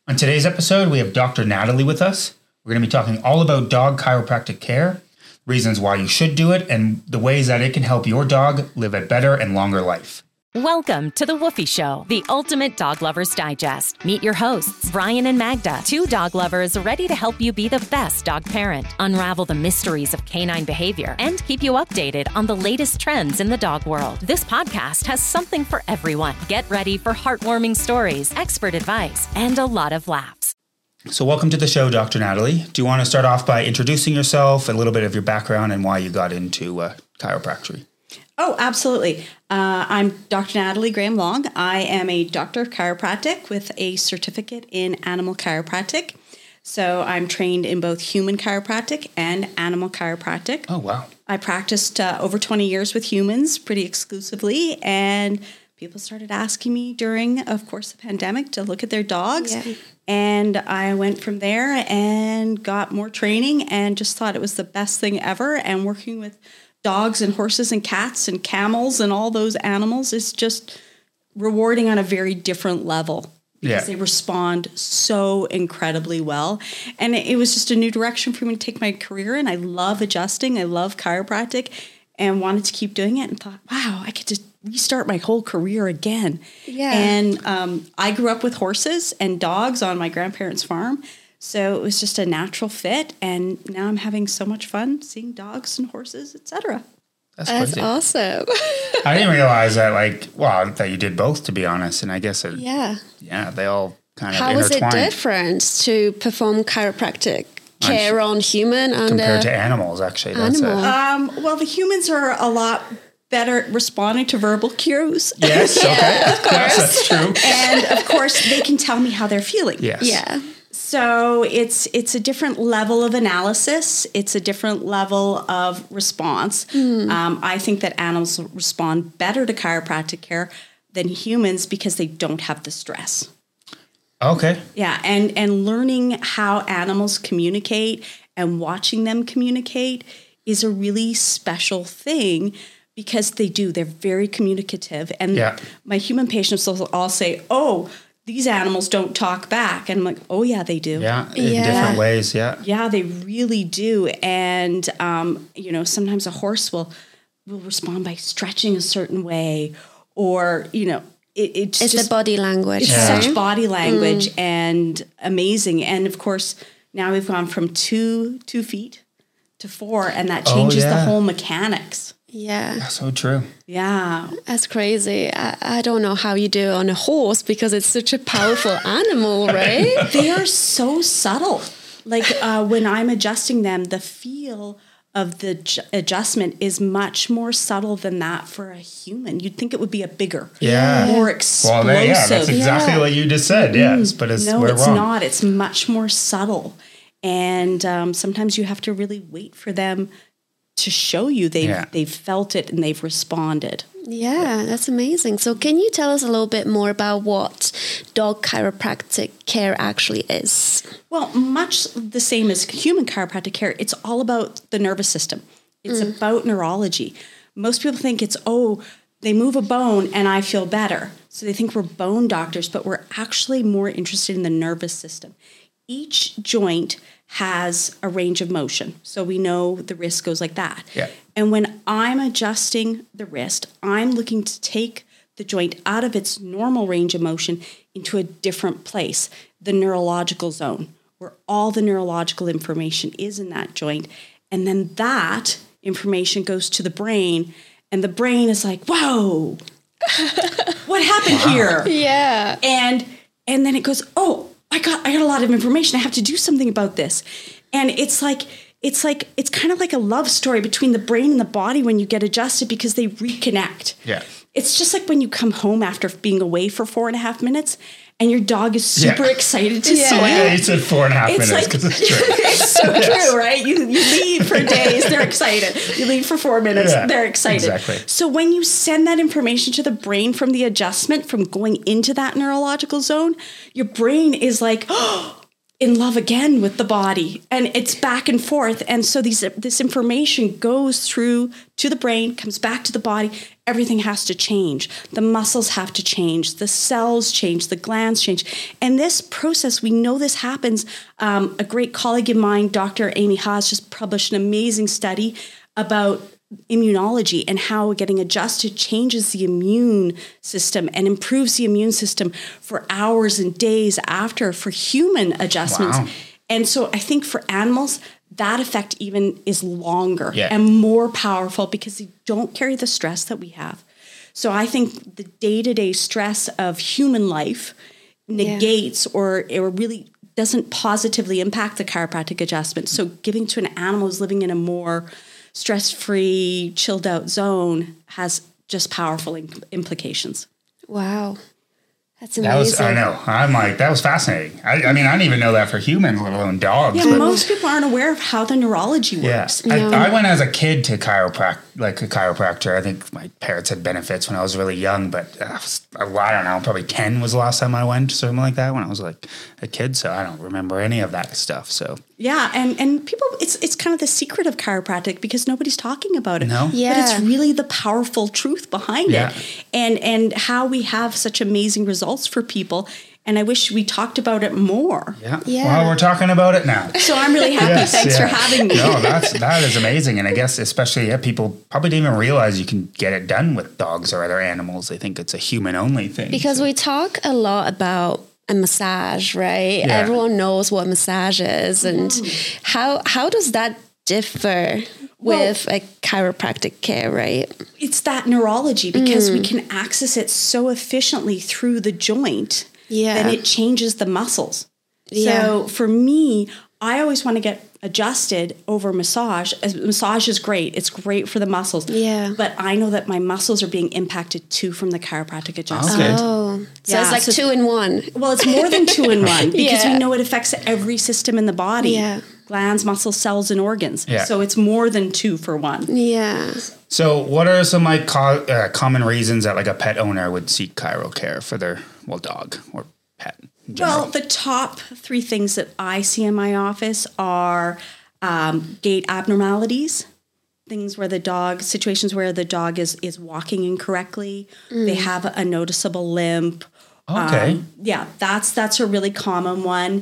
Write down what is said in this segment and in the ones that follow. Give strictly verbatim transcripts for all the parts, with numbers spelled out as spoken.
On today's episode, we have Doctor Natalie with us. We're going to be talking all about dog chiropractic care, reasons why you should do it, and the ways that it can help your dog live a better and longer life. Welcome to The Woofy Show, the ultimate dog lover's digest. Meet your hosts, Brian and Magda, two dog lovers ready to help you be the best dog parent, unravel the mysteries of canine behavior, and keep you updated on the latest trends in the dog world. This podcast has something for everyone. Get ready for heartwarming stories, expert advice, and a lot of laughs. So welcome to the show, Doctor Natalie. Do you want to start off by introducing yourself, a little bit of your background, and why you got into uh, chiropractic? Oh, absolutely. Uh, I'm Doctor Natalie Graham-Long. I am a doctor of chiropractic with a certificate in animal chiropractic. So I'm trained in both human chiropractic and animal chiropractic. Oh, wow. I practiced uh, over twenty years with humans pretty exclusively, and people started asking me during, of course, the pandemic to look at their dogs. Yeah. And I went from there and got more training and just thought it was the best thing ever. And working with dogs and horses and cats and camels and all those animals is just rewarding on a very different level because yeah. they respond so incredibly well. And it, it was just a new direction for me to take my career in. I love adjusting. I love chiropractic and wanted to keep doing it and thought, wow, I could just restart my whole career again. Yeah. And um, I grew up with horses and dogs on my grandparents' farm. So it was just a natural fit, and now I'm having so much fun seeing dogs and horses, et cetera. That's, That's awesome. I didn't realize that, like, well, that you did both, to be honest. And I guess, it, yeah, yeah, they all kind of How intertwined. was it different to perform chiropractic care on human and compared uh, to animals? Actually, that's animal. it. Um, well, the humans are a lot better responding to verbal cues. Yes, okay, yeah, of course, yes, that's true. And of course, they can tell me how they're feeling. Yes, yeah. So it's it's a different level of analysis. It's a different level of response. Mm. Um, I think that animals respond better to chiropractic care than humans because they don't have the stress. Okay. Yeah, and, and learning how animals communicate and watching them communicate is a really special thing because they do. They're very communicative. And yeah. my human patients will all say, oh, these animals don't talk back. And I'm like, oh, yeah, they do. Yeah, in yeah. different ways, yeah. Yeah, they really do. And, um, you know, sometimes a horse will will respond by stretching a certain way or, you know, it, it's, it's just... the body language. It's yeah. such body language mm. and amazing. And, of course, now we've gone from two two feet to four, and that changes oh, yeah. the whole mechanics. Yeah. That's so true. Yeah. That's crazy. I, I don't know how you do it on a horse because it's such a powerful animal, right? They are so subtle. Like uh, when I'm adjusting them, the feel of the j- adjustment is much more subtle than that for a human. You'd think it would be a bigger, yeah. more explosive. Well, yeah, that's exactly yeah. what you just said, mm-hmm. yes, but it's, no, we're it's wrong. not. It's much more subtle. And um, sometimes you have to really wait for them to show you they've, yeah. they've felt it and they've responded. Yeah, that's amazing. So can you tell us a little bit more about what dog chiropractic care actually is? Well, much the same as human chiropractic care. It's all about the nervous system. It's mm. about neurology. Most people think it's, oh, they move a bone and I feel better. So they think we're bone doctors, but we're actually more interested in the nervous system. Each joint has a range of motion. So we know the wrist goes like that. Yeah. And when I'm adjusting the wrist, I'm looking to take the joint out of its normal range of motion into a different place, the neurological zone, where all the neurological information is in that joint. And then that information goes to the brain, and the brain is like, whoa, what happened wow. here? Yeah. And and then it goes, oh, I got I got a lot of information. I have to do something about this. And it's like it's like it's kind of like a love story between the brain and the body when you get adjusted because they reconnect. Yeah. It's just like when you come home after being away for four and a half minutes and your dog is super yeah. excited to yeah. see you. Yeah, you said four and a half it's minutes because like, it's true. It's so yes. true, right? You you leave for days, they're excited. You leave for four minutes, yeah, they're excited. Exactly. So when you send that information to the brain from the adjustment, from going into that neurological zone, your brain is like, oh, in love again with the body, and it's back and forth. And so these this information goes through to the brain, comes back to the body. Everything has to change. The muscles have to change. The cells change. The glands change. And this process, we know this happens. Um, a great colleague of mine, Doctor Amy Haas, just published an amazing study about immunology and how getting adjusted changes the immune system and improves the immune system for hours and days after for human adjustments. Wow. And so I think for animals, that effect even is longer yeah. and more powerful because they don't carry the stress that we have. So I think the day-to-day stress of human life negates yeah. or, or really doesn't positively impact the chiropractic adjustment. So giving to an animal who's living in a more stress-free, chilled-out zone has just powerful imp- implications. Wow. That's amazing. That was, I know. I'm like, that was fascinating. I, I mean, I didn't even know that for humans, let alone dogs. Yeah, but most people aren't aware of how the neurology works. Yeah. No. I, I went as a kid to chiroprac, like a chiropractor. I think my parents had benefits when I was really young, but I, was, I don't know, probably ten was the last time I went, something like that, when I was like a kid. So I don't remember any of that stuff. So Yeah, and, and people, it's it's kind of the secret of chiropractic because nobody's talking about it. No? Yeah. But it's really the powerful truth behind Yeah. it. And and how we have such amazing results for people. And I wish we talked about it more. yeah. Yeah. Well, we're talking about it now. So I'm really happy. Yes, Thanks yeah. for having me. No, that's that is amazing, and I guess especially yeah, people probably didn't even realize you can get it done with dogs or other animals. They think it's a human only thing. Because so. we talk a lot about a massage, right? Yeah. Everyone knows what massage is, and Mm. how how does that differ with a chiropractic care, right? It's that neurology because Mm. we can access it so efficiently through the joint Yeah. that it changes the muscles. Yeah. So for me, I always want to get adjusted over massage. As- Massage is great. It's great for the muscles. Yeah. But I know that my muscles are being impacted too from the chiropractic adjustment. Okay. Oh, so Yeah, it's like so- two in one. Well, it's more than two in one because Yeah. we know it affects every system in the body. Yeah. Glands, muscles, cells, and organs. Yeah. So it's more than two for one. Yeah. So, what are some like co- uh, common reasons that like a pet owner would seek chiro care for their well dog or pet? In general? Well, the top three things that I see in my office are um, gait abnormalities, things where the dog, situations where the dog is is walking incorrectly, they have a noticeable limp. Okay. Um, yeah, that's that's a really common one.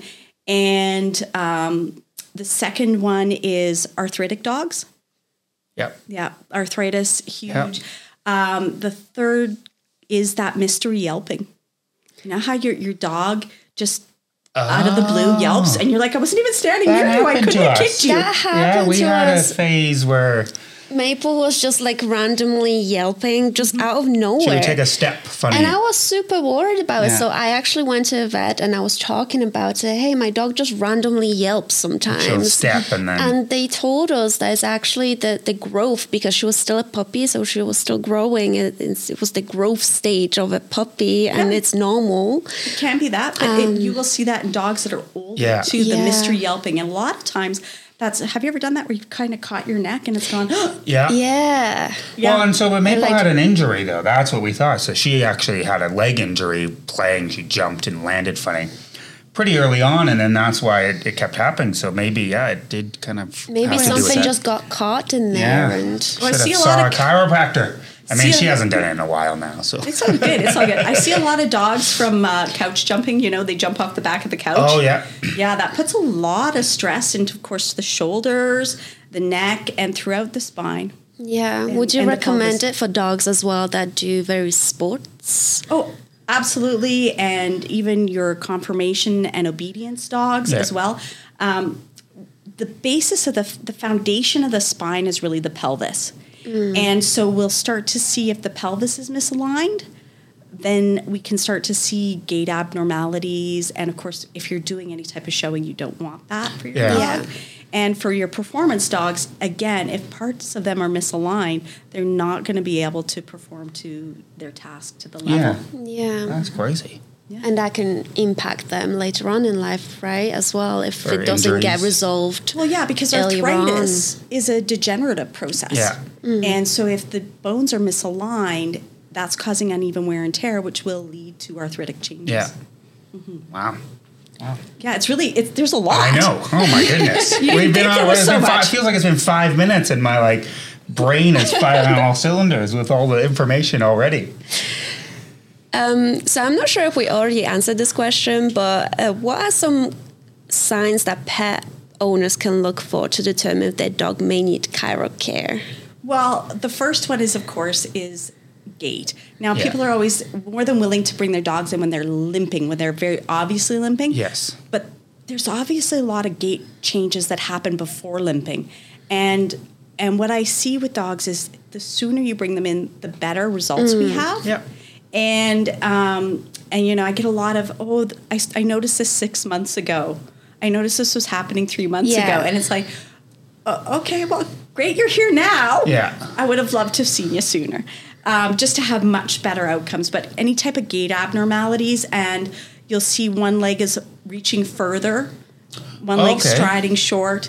And um, the second one is arthritic dogs. Yep. Yeah, arthritis, huge. Yep. Um, the third is that mystery yelping. You know how your your dog just out of the blue yelps, and you're like, I wasn't even standing That near you. I happened couldn't to have us. kicked you. That Yeah, happened we to had us. a phase where Maple was just like randomly yelping just out of nowhere. she would take a step funny. And I was super worried about it. Yeah. So I actually went to a vet and I was talking about it. Hey, my dog just randomly yelps sometimes. She'll step and then And they told us that it's actually the, the growth because she was still a puppy, so she was still growing. It, it's- it was the growth stage of a puppy, and Yeah. it's normal. It can be that, but it, you will see that in dogs that are older Yeah. too. The Yeah. mystery yelping, and a lot of times that's. Have you ever done that where you've kind of caught your neck and it's gone? yeah. Yeah. Yeah. Well, and so when Maple like- had an injury, though, that's what we thought. So she actually had a leg injury playing. She jumped and landed funny pretty early on, and then that's why it, it kept happening. So maybe, yeah, it did kind of Maybe have to do with something that. just got caught in there. Yeah. And Well, I Should see have a saw lot a of- chiropractor. I mean, See she a- hasn't done it in a while now, so. It's all good. It's all good. I see a lot of dogs from uh, couch jumping. You know, they jump off the back of the couch. Oh, yeah. Yeah, that puts a lot of stress into, of course, the shoulders, the neck, and throughout the spine. yeah. And- Would you and the recommend pelvis. it for dogs as well that do various sports? Oh, absolutely. And even your confirmation and obedience dogs Yeah. as well. Um, the basis of the, the foundation of the spine is really the pelvis. And so we'll start to see if the pelvis is misaligned, then we can start to see gait abnormalities. And of course, if you're doing any type of showing, you don't want that for your Yeah. dog. And for your performance dogs, again, if parts of them are misaligned, they're not going to be able to perform to their task to the level. Yeah, Yeah. that's crazy. And that can impact them later on in life, right? As well, if For it doesn't get injuries. resolved. Well, yeah, because earlier arthritis is a degenerative process. Yeah. And so if the bones are misaligned, that's causing uneven wear and tear, which will lead to arthritic changes. Yeah. Wow. Wow. Yeah, it's really, it's, there's a lot. I know. Oh my goodness. You didn't think there was it's so been much. five, it feels like it's been five minutes and my like brain is firing on all cylinders with all the information already. Um, so I'm not sure if we already answered this question, but uh, what are some signs that pet owners can look for to determine if their dog may need chiro care? Well, the first one is, of course, is gait. Now, Yeah. people are always more than willing to bring their dogs in when they're limping, when they're very obviously limping. Yes. But there's obviously a lot of gait changes that happen before limping. And and what I see with dogs is the sooner you bring them in, the better results we have. Yep. And, um, and you know, I get a lot of, oh, I, I noticed this six months ago. I noticed this was happening three months Yeah. ago. And it's like, uh, okay, well, great, you're here now. Yeah. I would have loved to have seen you sooner, um, just to have much better outcomes. But any type of gait abnormalities, and you'll see one leg is reaching further, one leg Okay. striding short.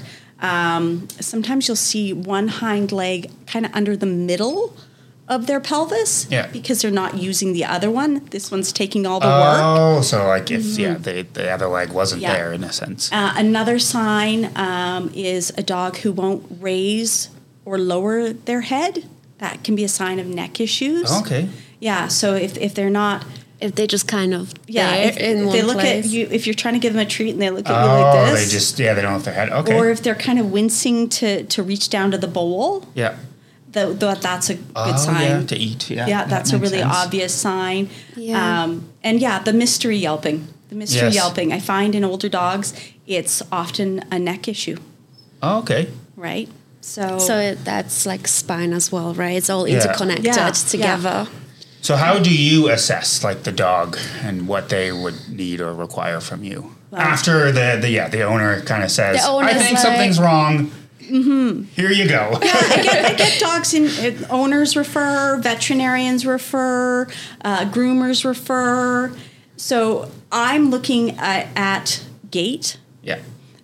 Um, sometimes you'll see one hind leg kind of under the middle of their pelvis, Yeah. because they're not using the other one. This one's taking all the work. Oh, so like if yeah, the the other leg wasn't Yeah. there in a sense. Uh, another sign um, is a dog who won't raise or lower their head. That can be a sign of neck issues. Okay. Yeah. So if, if they're not, If they just kind of yeah, there if, in if one they look place. at you, if you're trying to give them a treat and they look at you Oh, like this, they just yeah, they don't lift their head. Okay. or if they're kind of wincing to to reach down to the bowl, yeah. the, the, that's a good Oh, sign. yeah, to eat. Yeah. Yeah, that that's a makes really sense. obvious sign. Yeah. Um, and yeah, the mystery yelping. The mystery Yes. yelping. I find in older dogs, it's often a neck issue, Oh, okay. right? So, So it, that's like spine as well, right? It's all Yeah. interconnected Yeah, together. So how do you assess like the dog and what they would need or require from you after the, the yeah the owner kind of says The I owner's think like- something's wrong. Mm-hmm. Here you go. I get, I get dogs in, uh, owners refer, veterinarians refer, uh, groomers refer. So I'm looking at, at gait. Yeah.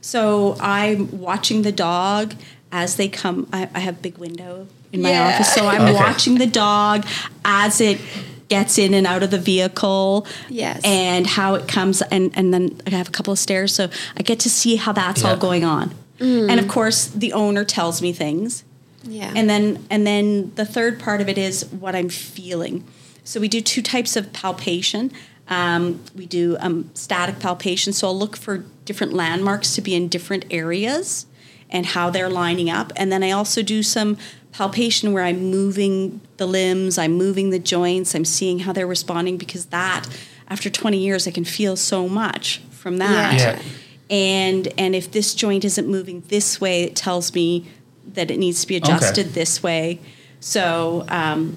So I'm watching the dog as they come. I, I have a big window in my Yeah. office, so I'm Okay. watching the dog as it gets in and out of the vehicle. Yes. And how it comes, and, and then I have a couple of stairs, so I get to see how that's all Yeah. going on. And of course, the owner tells me things. Yeah. And then and then the third part of it is what I'm feeling. So we do two types of palpation. Um, we do um, static palpation. So I'll look for different landmarks to be in different areas and how they're lining up. And then I also do some palpation where I'm moving the limbs, I'm moving the joints, I'm seeing how they're responding, because that, after twenty years, I can feel so much from that. Yeah. And and if this joint isn't moving this way, it tells me that it needs to be adjusted Okay. this way. So um,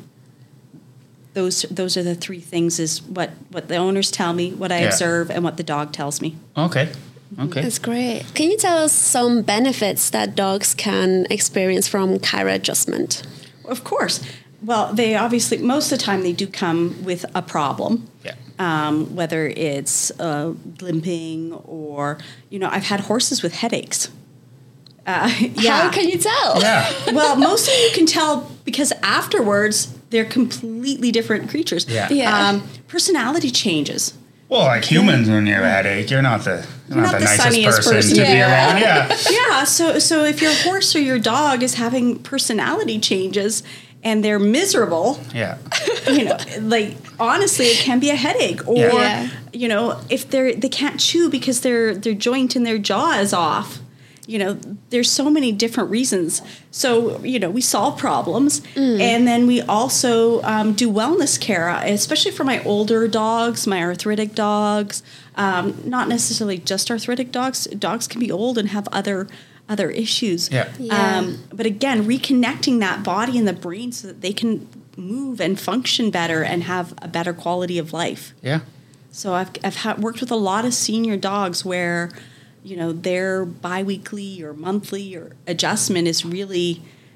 those those are the three things: is what what the owners tell me, what I Yeah. observe, and what the dog tells me. Okay. Okay. That's great. Can you tell us some benefits that dogs can experience from chiro adjustment? Of course. Well, they obviously, most of the time, they do come with a problem. Yeah. Um, whether it's uh, limping or, you know, I've had horses with headaches. Uh, yeah. How can you tell? Yeah. Well, most of you can tell because afterwards they're completely different creatures. Yeah. Yeah. Um, personality changes. Well, like humans, when you have a headache, you're not the you're not, Not the, the nicest sunniest person, person. to be Yeah. around. Yeah. Yeah. So, so if your horse or your dog is having personality changes and they're miserable, Yeah. you know, like honestly, it can be a headache. Or Yeah. Yeah. you know, if they're they can't chew because their their joint in their jaw is off. You know, there's so many different reasons. So, you know, we solve problems. And then we also um, do wellness care, especially for my older dogs, my arthritic dogs. Um, not necessarily just arthritic dogs. Dogs can be old and have other other issues. Yeah. Yeah. Um, but again, reconnecting that body and the brain so that they can move and function better and have a better quality of life. Yeah. So I've I've ha- worked with a lot of senior dogs where, you know, their biweekly or monthly or adjustment is really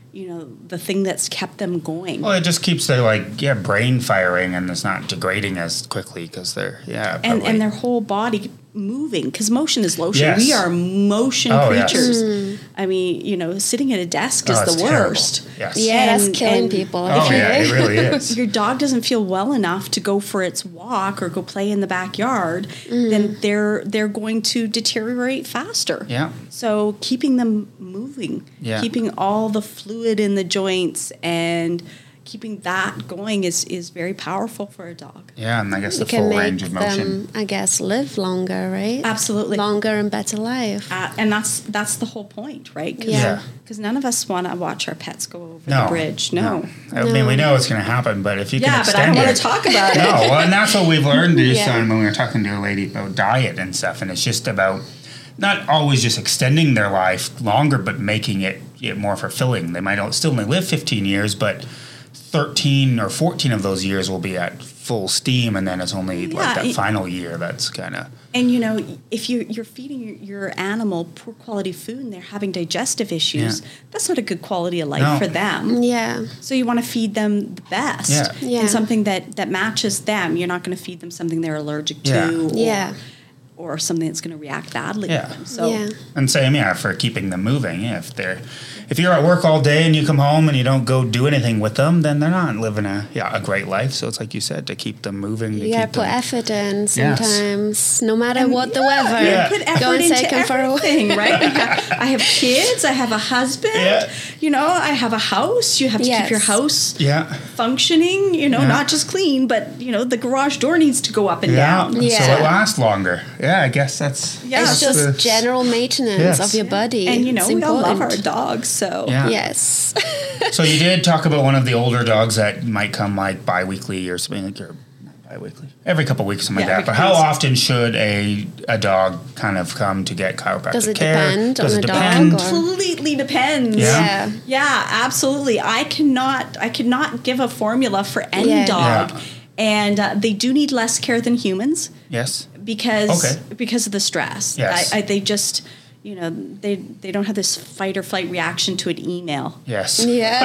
you know, the thing that's kept them going. Well, it just keeps their like yeah brain firing, and it's not degrading as quickly because they're yeah and, probably. and their whole body moving, because motion is motion. Yes. We are motion Oh, yes. creatures. Mm. I mean, you know, sitting at a desk is Oh, it's the terrible. worst. Yes. Yeah, that's And- killing and- people. Oh yeah, it really is. Your dog doesn't feel well enough to go for its walk or go play in the backyard, Mm. then they're they're going to deteriorate faster. Yeah. So keeping them moving, Yeah. keeping all the fluid in the joints and keeping that going is is very powerful for a dog. Yeah, and I guess You the can full make range of motion. them, I guess, live longer, right? Absolutely. Longer and better life. Uh, and that's that's the whole point, right? Cause, Yeah. Because none of us want to watch our pets go over No the bridge. No. I mean, we know it's going to happen, but if you Yeah, can but I extend don't want it, to talk about it. no, well, and that's what we've learned based Yeah. on when we were talking to a lady about diet and stuff, and it's just about not always just extending their life longer, but making it, it more fulfilling. They might still only live fifteen years, but thirteen or fourteen of those years will be at full steam, and then it's only Yeah, like that it- final year that's kind of And you know, if you you're feeding your, your animal poor quality food and they're having digestive issues, Yeah. that's not a good quality of life No. for them. Yeah. So you want to feed them the best Yeah. Yeah. and something that that matches them. You're not going to feed them something they're allergic to, Yeah. or, Yeah. or something that's going to react badly. Yeah. To them. So Yeah. And same, yeah, for keeping them moving. Yeah, if they're if you're at work all day and you come home and you don't go do anything with them, then they're not living a yeah a great life. So it's like you said, to keep them moving. To You gotta keep put them, effort in Yes. sometimes, no matter And what the yeah, weather. you Yeah. put effort Go and into take 'em for a walk. everything, right? I have, I have kids. I have a husband. Yeah. You know, I have a house. You have to Yes. keep your house yeah, functioning. You know, Yeah. not just clean, but you know, the garage door needs to go up and yeah. down. So Yeah. it lasts longer. Yeah, I guess that's Yeah. It's that's just the- general maintenance Yes. of your body. And you know, It's we all love our important. dogs. So Yeah. Yes. So you did talk about one of the older dogs that might come like bi-weekly or something like, or not bi-weekly, every couple of weeks, something Yeah, like that. every But how couple weeks. often should a a dog kind of come to get chiropractic Does it care? depend Does on it the dog depend? or- completely depends. Yeah. Yeah. Yeah, absolutely. I cannot I cannot give a formula for any Yeah. dog. Yeah. And uh, they do need less care than humans Yes. because Okay. because of the stress. Yes. I, I, they just you know they they don't have this fight or flight reaction to an email. Yes. Yeah.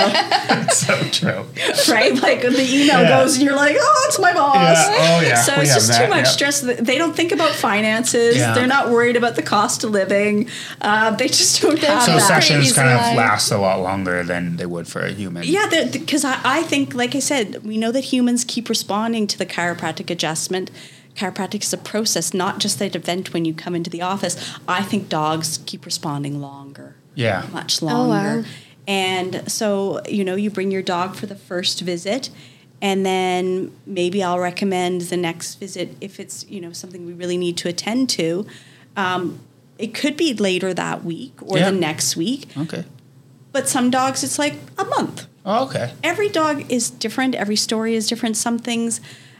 So So true. right, like when the email Yeah. goes and you're like, oh, it's my boss. Yeah. Oh, yeah. So We it's have just that, too much yeah. stress. They don't think about finances. Yeah. They're not worried about the cost of living. Uh, they just don't have So that. sessions easy kind of life. last a lot longer than they would for a human. Yeah, because I, I think, like I said, we know that humans keep responding to the chiropractic adjustment. Chiropractic is a process, not just that event when you come into the office. I think dogs keep responding longer. Yeah. Much Oh, longer. wow. And so, you know, you bring your dog for the first visit, and then maybe I'll recommend the next visit if it's, you know, something we really need to attend to. Um, it could be later that week or Yeah. the next week. Okay. But some dogs, it's like a month. Oh, okay. Every dog is different. Every story is different. Some things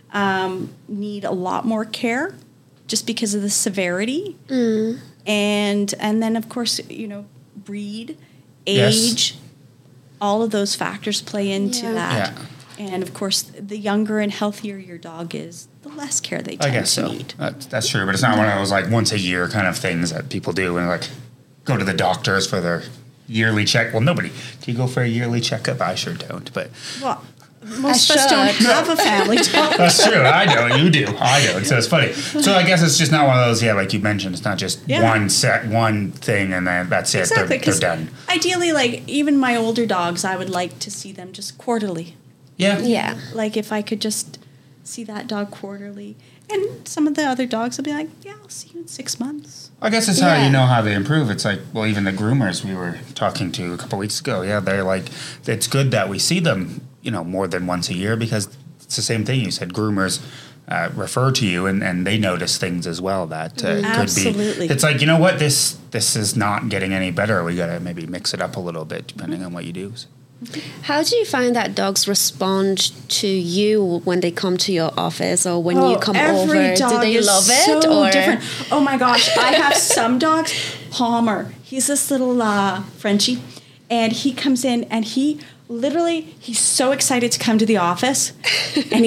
um, need a lot more care just because of the severity. Mm. And and then, of course, you know, breed, Yes. age, all of those factors play into Yeah. that. Yeah. And, of course, the younger and healthier your dog is, the less care they I tend guess to so. need. That's, that's true, but it's not one of those like once a year kind of things that people do and like go to the doctors for their yearly check. Well, nobody. Do you go for a yearly checkup? I sure don't, but Well, most of us should. don't have a family dog. that's true. I know you do. I don't. So it's funny. So I guess it's just not one of those. Yeah, like you mentioned, it's not just Yeah. one set, one thing, and then that's it. Exactly, they're, because they're done. ideally, like, even my older dogs, I would like to see them just quarterly. Yeah. Yeah. Like, if I could just see that dog quarterly. And some of the other dogs will be like, yeah, I'll see you in six months. I guess it's how Yeah. you know how they improve. It's like, well, even the groomers we were talking to a couple weeks ago. Yeah, they're like, it's good that we see them, you know, more than once a year because it's the same thing you said. Groomers uh, refer to you and, and they notice things as well that uh, could Absolutely. be. It's like, you know what, this this is not getting any better. We got to maybe mix it up a little bit depending on what you do. So. How do you find that dogs respond to you when they come to your office or when you come every over? dog Do they is love it so or different. Oh my gosh, I have some dogs. Palmer, he's this little uh, Frenchie, and he comes in and he literally he's so excited to come to the office, and he's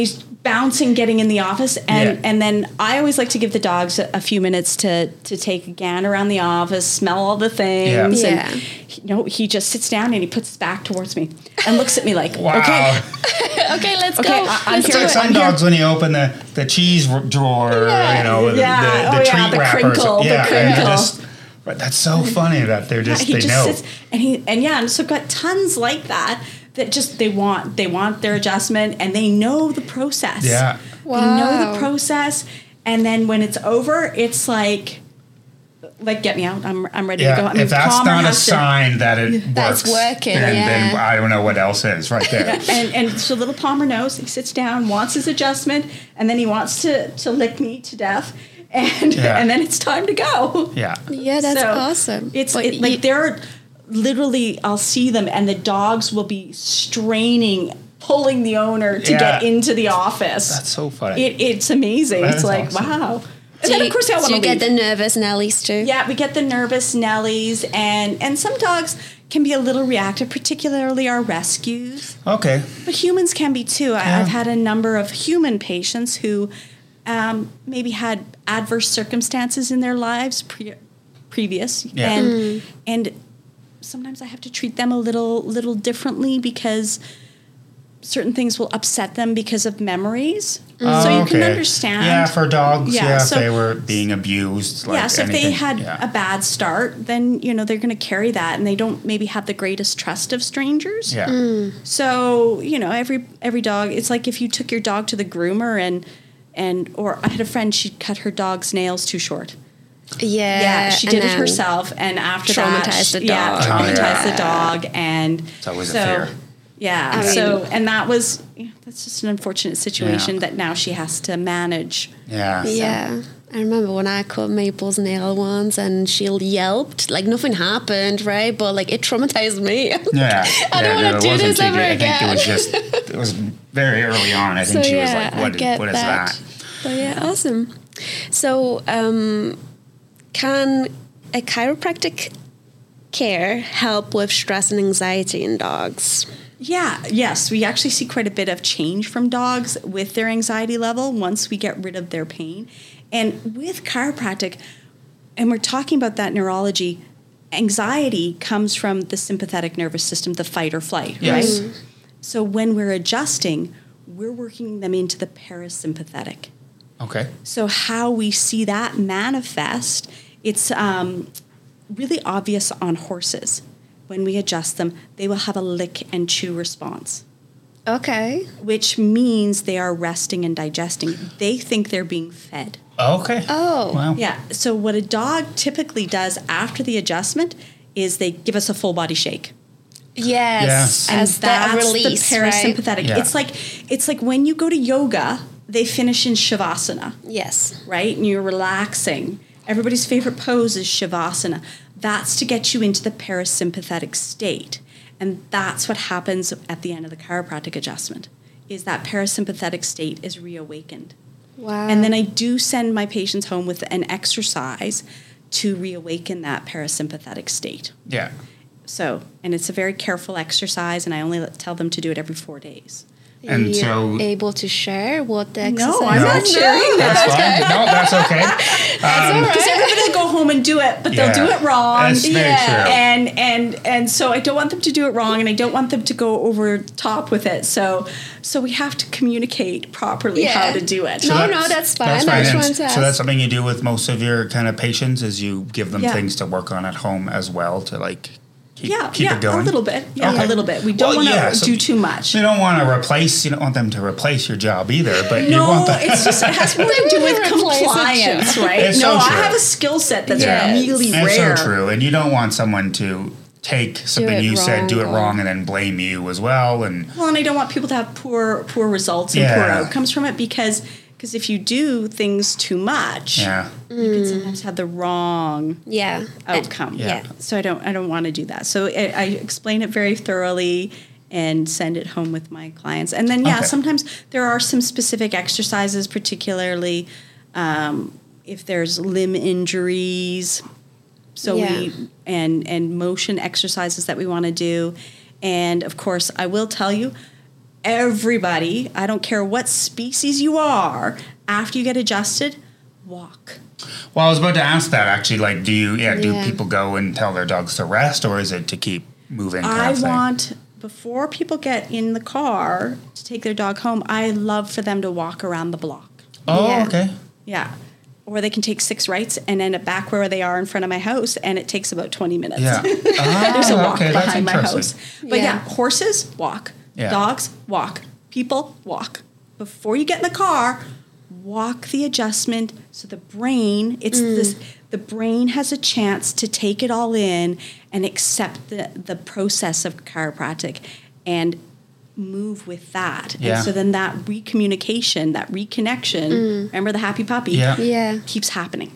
bouncing, getting in the office, and Yeah. and then I always like to give the dogs a, a few minutes to to take a gander around the office, smell all the things, Yeah. and he, you know, he just sits down and he puts his back towards me and looks at me like, Wow. okay, Okay, let's okay, go. I, I'm Let's It's here. like do some I'm here. dogs when you open the, the cheese r- drawer, Yeah. you know, with Yeah. the, the Oh, yeah, treat the wrappers. crinkle, the yeah, and you crinkle. just, but that's so funny that they're just he they just know. sits and he and yeah, and so I've got tons like that that just they want they want their adjustment and they know the process. Yeah. They know Wow. the process, and then when it's over, it's like, like get me out. I'm I'm ready to go. Yeah, I mean, if that's Palmer not a has to- sign that it That's works, working, then, then yeah. I don't know what else is right there. and and so little Palmer knows. He sits down, wants his adjustment, and then he wants to to lick me to death, and Yeah. and then it's time to go. Yeah. Yeah, that's So awesome. It's But it, you- like they're literally, I'll see them, and the dogs will be straining, pulling the owner to Yeah. get into the office. That's so funny. It, it's amazing. That it's is like awesome. wow. And do then you, of course I do want to you get leave. the nervous Nellies too? Yeah, we get the nervous Nellies, and and some dogs can be a little reactive, particularly our rescues. Okay. But humans can be too. I, Yeah. I've had a number of human patients who um, maybe had adverse circumstances in their lives pre- previous, Yeah. and and sometimes I have to treat them a little little differently because certain things will upset them because of memories. Oh, So you can okay. understand. Yeah, for dogs. Yeah, Yeah, so- if they were being abused. Like yeah, so if they anything, had yeah. a bad start, then you know they're going to carry that, and they don't maybe have the greatest trust of strangers. Yeah. So you know, every every dog. It's like if you took your dog to the groomer and and or I had a friend. She cut her dog's nails too short. Yeah, Yeah, she and did it then- herself, and after that, traumatized the she- Yeah, dog. Oh, traumatized yeah. the dog, and It's always a so fear. yeah. I so mean- and that was yeah, that's just an unfortunate situation Yeah. that now she has to manage. Yeah. Yeah. I remember when I cut Maple's nail once and she yelped, like nothing happened, right? But like it traumatized me. Yeah. I don't yeah, wanna no, it do wasn't this too ever good. I think again. it was just, it was very early on. I think So she was yeah, like, I what, get what is that. that? But yeah, awesome. So um, can a chiropractic care help with stress and anxiety in dogs? Yeah, yes, we actually see quite a bit of change from dogs with their anxiety level once we get rid of their pain. And with chiropractic, and we're talking about that neurology, anxiety comes from the sympathetic nervous system, the fight or flight, Yes. right? So when we're adjusting, we're working them into the parasympathetic. Okay. So how we see that manifest, it's um, really obvious on horses. When we adjust them, they will have a lick and chew response, Okay. which means they are resting and digesting. They think they're being fed. Okay. Oh. Wow. Yeah. So what a dog typically does after the adjustment is they give us a full body shake. Yes. Yes. And As that that's release, the right? parasympathetic. Yeah. It's like it's like when you go to yoga, they finish in shavasana. Yes. Right? And you're relaxing. Everybody's favorite pose is Shavasana. That's to get you into the parasympathetic state. And that's what happens at the end of the chiropractic adjustment, is that parasympathetic state is reawakened. Wow. And then I do send my patients home with an exercise to reawaken that parasympathetic state. Yeah. So, and it's a very careful exercise, and I only let- tell them to do it every four days. And You're so- able to share what the exercise No, I'm No, not sharing that. That's fine. No, that's okay. Um, Because everybody will go home and do it, but Yeah, they'll do it wrong. that's very true. And and and so I don't want them to do it wrong, and I don't want them to go over top with it. So so we have to communicate properly Yeah. how to do it. No, no, that's fine. I just And wanted to ask. So that's something you do with most of your kind of patients, is you give them Yeah. things to work on at home as well to like keep, Yeah, keep yeah, it going. a little bit. Yeah, Okay. a little bit. We don't Well, want to yeah, so- do too much. You don't want to replace. You don't want them to replace your job either. But you No, want them. it's just it has more to They do wanna with replace a compliance, job. right? It's no, so I true. have a skill set that's Yes. really It's rare. so true, and you don't want someone to take something it you said, do it wrong. wrong, and then blame you as well. And Well, and I don't want people to have poor poor results and poor Yeah. outcomes from it because because if you do things too much, yeah, you can sometimes have the wrong yeah. outcome. Yeah. So I don't I don't want to do that. So I, I explain it very thoroughly and send it home with my clients. And then yeah, Okay. sometimes there are some specific exercises, particularly um, if there's limb injuries. So Yeah. we and and motion exercises that we want to do. And of course, I will tell you, everybody, I don't care what species you are, after you get adjusted, walk. Well, I was about to ask that actually. Like, do you, yeah, do Yeah. people go and tell their dogs to rest, or is it to keep moving? Kind I of thing? want, before people get in the car to take their dog home, I love for them to walk around the block. Oh, Yeah. okay. Yeah. Or they can take six rights and end up back where they are in front of my house, and it takes about twenty minutes. Yeah. There's a Ah, walk okay, that's behind my interesting. house. But yeah. Yeah. horses, walk. Yeah. Dogs, walk. People, walk. Before you get in the car, walk the adjustment so the brain, it's this, the brain has a chance to take it all in and accept the, the process of chiropractic and move with that. Yeah. And so then that recommunication, that reconnection, remember the happy puppy? Yeah. Yeah. Keeps happening.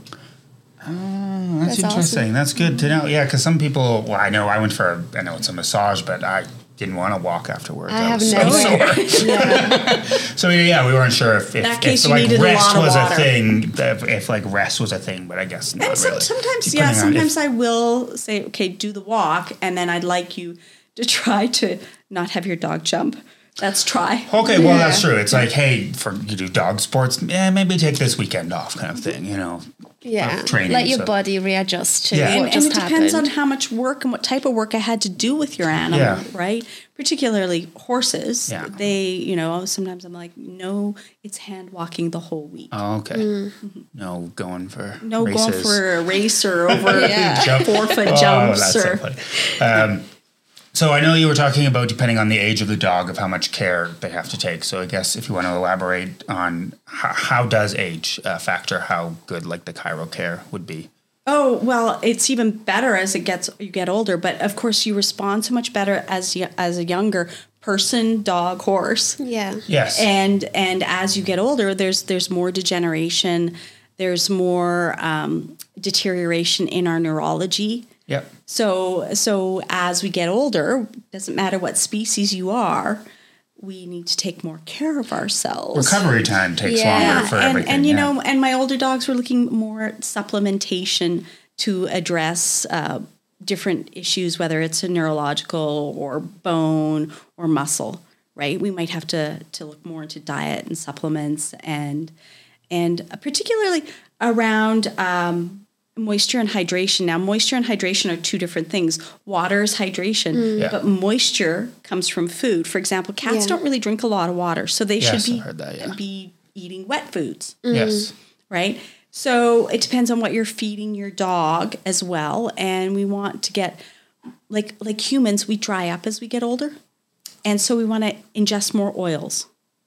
Oh, that's, That's interesting. awesome. That's good to know. Yeah, because some people, well, I know I went for, a, I know it's a massage, but I didn't want to walk afterwards. I I have was never. so sore. Yeah. So yeah, we weren't sure if, if, that case, if you like needed a rest lot of was water. a thing, if, if like rest was a thing, but I guess not And some, really. sometimes, yeah, Depending on if- sometimes I will say, okay, do the walk, and then I'd like you to try to not have your dog jump. That's try. Okay, well, Yeah. that's true. It's like, hey, for you do dog sports, yeah, maybe take this weekend off, kind of thing. You know, Yeah. of training. Let your so- body readjust to Yeah. And, what and just it depends happened. on how much work and what type of work I had to do with your animal, Yeah. right? Particularly horses. Yeah. They, you know, sometimes I'm like, no, it's hand walking the whole week. Oh, okay. Mm. No going for no races. going for a race or over Yeah. Jump. four foot Oh, jumps. that's or, so funny. Um, so I know you were talking about depending on the age of the dog of how much care they have to take. So I guess if you want to elaborate on how, how does age uh, factor how good like the chiro care would be? Oh, well, it's even better as it gets you get older, but of course you respond so much better as y- as a younger person, dog, horse. Yeah. Yes. And and as you get older, there's there's more degeneration, there's more um, deterioration in our neurology. Yep. So so as we get older, doesn't matter what species you are, we need to take more care of ourselves. Recovery time takes Yeah. longer for and, everything. and you yeah. know, and my older dogs were looking more at supplementation to address uh, different issues, whether it's a neurological or bone or muscle. Right? We might have to to look more into diet and supplements, and and particularly around um, moisture and hydration. Now, moisture and hydration are two different things. Water is hydration, Yeah. but moisture comes from food. For example, cats Yeah. don't really drink a lot of water, so they Yes, should be I've heard that, yeah. be eating wet foods, Yes. right? So it depends on what you're feeding your dog as well, and we want to get like like humans, we dry up as we get older, and so we want to ingest more oils.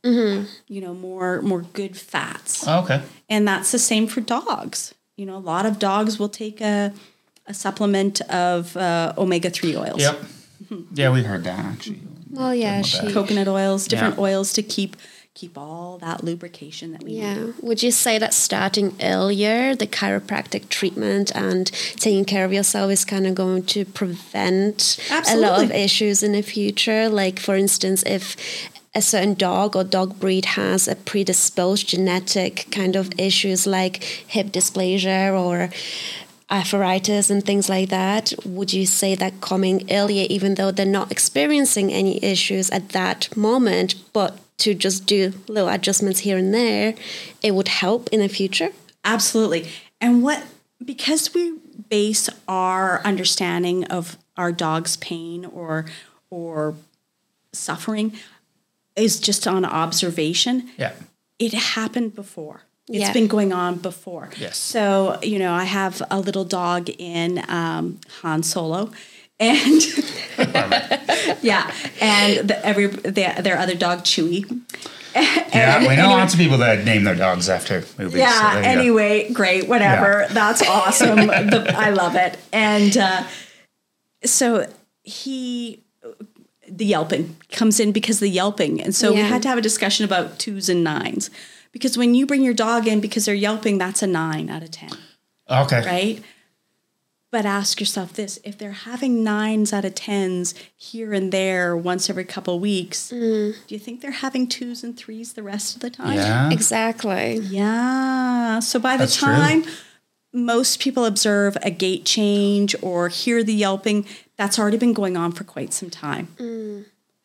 You know, more more good fats. Oh, okay. And that's the same for dogs. You know, a lot of dogs will take a, a supplement of uh, omega three oils. Yep. Yeah, we heard that actually. Well, yeah, With that. she. Coconut oils, different Yeah. oils to keep keep all that lubrication that we need. Yeah. Would you say that starting earlier, the chiropractic treatment and taking care of yourself is kind of going to prevent a lot of Absolutely. issues in the future? Like, for instance, if a certain dog or dog breed has a predisposed genetic kind of issues like hip dysplasia or arthritis and things like that, would you say that coming earlier, even though they're not experiencing any issues at that moment, but to just do little adjustments here and there, it would help in the future? Absolutely. And what, because we base our understanding of our dog's pain or or suffering is just on observation, Yeah. it happened before. It's Yeah. been going on before. Yes. So, you know, I have a little dog in um, Han Solo. And yeah, and the, every the, their other dog Chewie. Yeah, we know anyway, lots of people that name their dogs after movies. yeah. so there you go. Anyway, great, whatever. Yeah. That's awesome. the, I love it. And uh, so he, the yelping comes in because of the yelping, and so we Yeah. had to have a discussion about twos and nines, because when you bring your dog in because they're yelping, that's a nine out of ten, Okay. right? But ask yourself this: if they're having nines out of tens here and there once every couple of weeks, do you think they're having twos and threes the rest of the time? Yeah. Exactly. Yeah. So by the That's true. time most people observe a gait change or hear the yelping, that's already been going on for quite some time.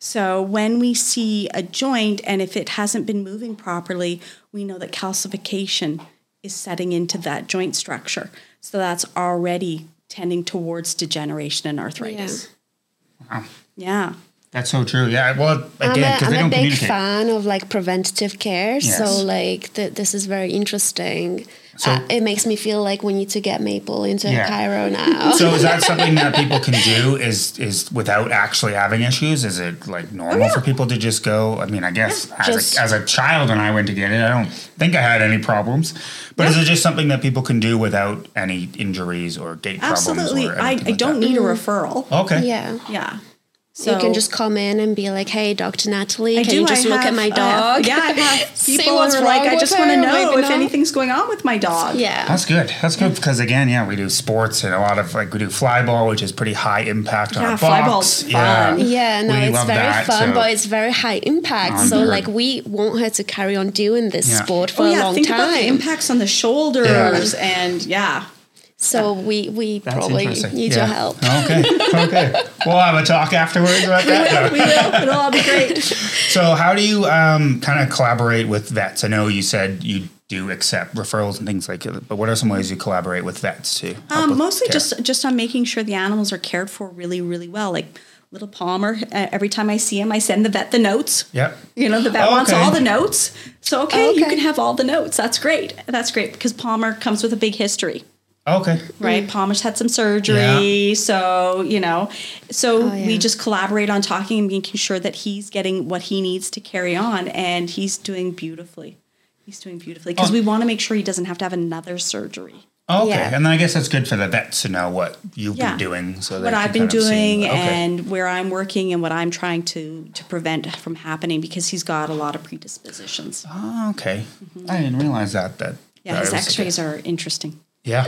So when we see a joint and if it hasn't been moving properly, we know that calcification is setting into that joint structure. So that's already tending towards degeneration and arthritis. Yeah. Wow. Yeah. That's so true. Yeah. Well, again, because they I'm don't a big communicate. fan of like preventative care. Yes. So like th- this is very interesting. So- uh, it makes me feel like we need to get Maple into Yeah. Chiro now. So is that something that people can do is is without actually having issues? Is it like normal for people to just go? I mean, I guess as, just- a, as a child when I went to get it, I don't think I had any problems. But is it just something that people can do without any injuries or gait Absolutely. problems? Or I, I anything like don't that? need a referral. Okay. yeah. Yeah. So you can just come in and be like, "Hey, Doctor Natalie, I can do. you just I look have, at my uh, dog?" yeah, I have See people what's who are like, wrong I just with want to her, know maybe if not. anything's going on with my dog. Yeah. That's good. That's good because again, yeah, we do sports and a lot of like we do fly ball, which is pretty high impact on Yeah, our fly box. ball's Yeah, fun. Yeah, no, We it's love very that, fun, so- but it's very high impact. On So, board. like, we want her to carry on doing this Yeah. sport for Oh, a yeah. long Think about the time. impacts on the shoulders and yeah. So we we That's probably interesting. need Yeah. your help. Okay. Okay. We'll have a talk afterwards about that. We will. It'll all be great. So how do you um, kind of collaborate with vets? I know you said you do accept referrals and things like that, but what are some ways you collaborate with vets to help Um, with mostly care? just just on making sure the animals are cared for really, really well. Like little Palmer, uh, every time I see him, I send the vet the notes. Yep. You know, the vet Oh, wants okay. all the notes. So, okay, you Okay. can have all the notes. That's great. That's great because Palmer comes with a big history. Okay. Right, Palmer's had some surgery, so you know, so Oh, yeah. we just collaborate on talking and making sure that he's getting what he needs to carry on, and he's doing beautifully. He's doing beautifully because Oh. we want to make sure he doesn't have to have another surgery. Okay. Yeah. And then I guess that's good for the vets to know what you've Yeah. been doing. So they What can I've been kind of see- doing okay. and where I'm working and what I'm trying to to prevent from happening because he's got a lot of predispositions. Oh, okay. I didn't realize that. That Yeah, that his it was- X-rays are interesting. Yeah.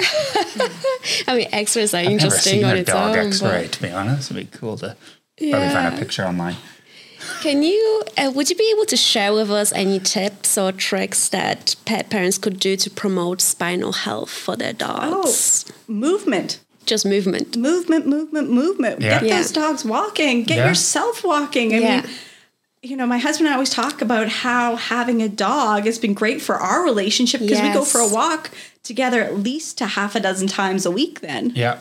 I mean, X-rays are I've never interesting seen on a its dog own. X-ray. But To be honest, it'd be cool to probably find a Yeah. picture online. can you? Uh, would you be able to share with us any tips or tricks that pet parents could do to promote spinal health for their dogs? Movement. Just movement. Movement, movement, movement. Yeah. Get Yeah. those dogs walking. Get Yeah. yourself walking. I Yeah. mean, you know, my husband and I always talk about how having a dog has been great for our relationship because we go Yes. for a walk together at least a half a dozen times a week then. Yeah.